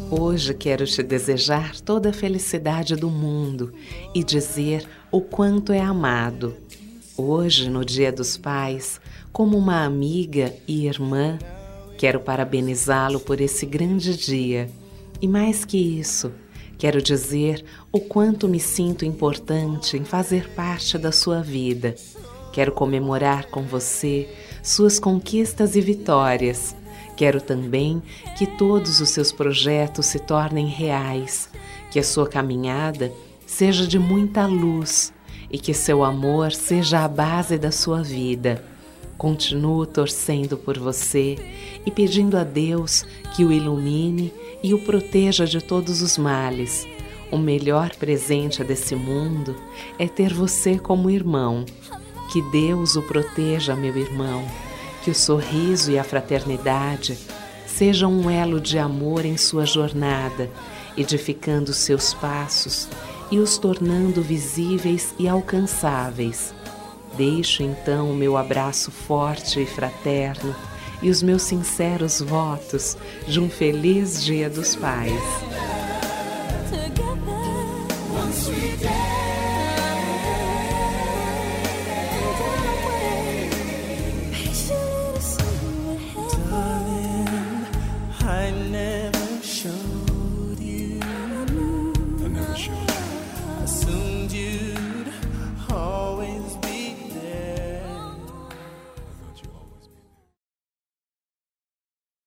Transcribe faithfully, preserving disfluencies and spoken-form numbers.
Hoje quero te desejar toda a felicidade do mundo e dizer o quanto é amado. Hoje, no Dia dos Pais, como uma amiga e irmã, quero parabenizá-lo por esse grande dia. E mais que isso, quero dizer o quanto me sinto importante em fazer parte da sua vida. Quero comemorar com você suas conquistas e vitórias. Quero também que todos os seus projetos se tornem reais, que a sua caminhada seja de muita luz e que seu amor seja a base da sua vida. Continuo torcendo por você e pedindo a Deus que o ilumine e o proteja de todos os males. O melhor presente desse mundo é ter você como irmão. Que Deus o proteja, meu irmão. Que o sorriso e a fraternidade sejam um elo de amor em sua jornada, edificando seus passos e os tornando visíveis e alcançáveis. Deixo então o meu abraço forte e fraterno e os meus sinceros votos de um feliz Dia dos Pais.